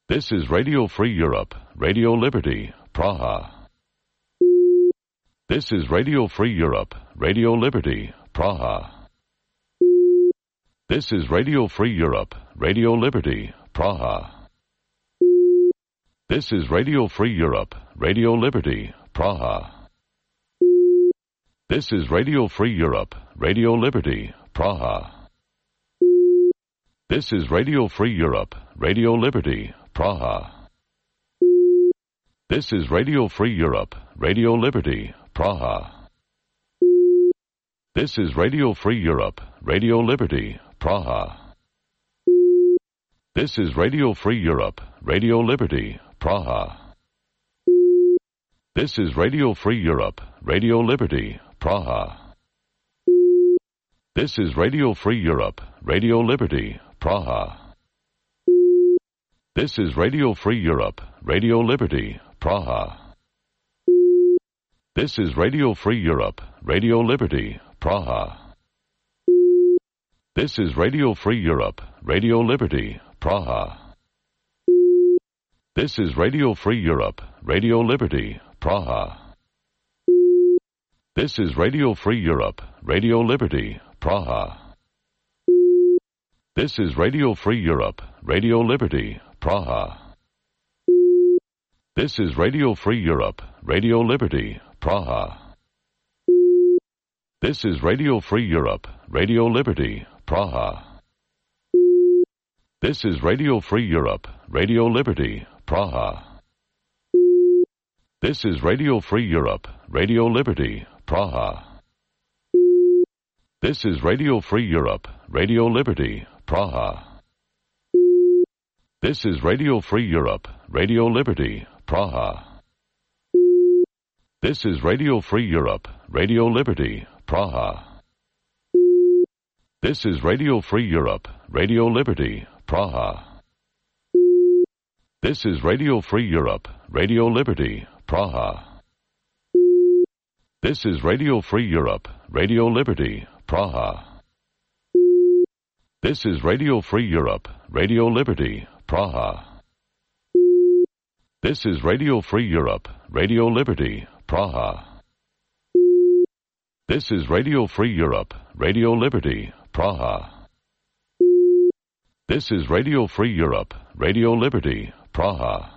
This is Radio Free Europe, Radio Liberty, Praha. This is Radio Free Europe, Radio Liberty, Praha. This is Radio Free Europe, Radio Liberty, Praha. This is Radio Free Europe, Radio Liberty, Praha. This is Radio Free Europe, Radio Liberty, Praha. This is Radio Free Europe, Radio Liberty, Praha. This is Radio Free Europe, Radio Liberty, Praha. This is Radio Free Europe, Radio Liberty, Praha. This is Radio Free Europe, Radio Liberty, Praha. This is Radio Free Europe, Radio Liberty, Praha. This is Radio Free Europe, Radio Liberty, Praha. This is Radio Free Europe, Radio Liberty, Praha. This is Radio Free Europe, Radio Liberty, Praha. This is Radio Free Europe, Radio Liberty, Praha. This is Radio Free Europe, Radio Liberty, Praha. This is Radio Free Europe, Radio Liberty, Praha. This is Radio Free Europe, Radio Liberty, Praha. This is Radio Free Europe, Radio Liberty, Praha. This is Radio Free Europe, Radio Liberty, Praha. This is Radio Free Europe, Radio Liberty, Praha. This is Radio Free Europe, Radio Liberty, Praha. This is Radio Free Europe, Radio Liberty, Praha. This is Radio Free Europe, Radio Liberty, Praha. This is Radio Free Europe, Radio Liberty, Praha. This is Radio Free Europe, Radio Liberty, Praha. This is Radio Free Europe, Radio Liberty, Praha. This is Radio Free Europe, Radio Liberty, Praha. This is Radio Free Europe, Radio Liberty, Praha. This is Radio Free Europe, Radio Liberty, Praha. This is Radio Free Europe, Radio Liberty, Praha. This is Radio Free Europe, Radio Liberty, Praha.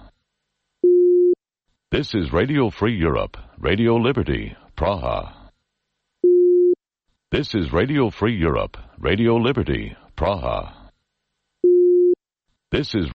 This is Radio Free Europe, Radio Liberty, Praha. This is Radio Free Europe, Radio Liberty, Praha. This is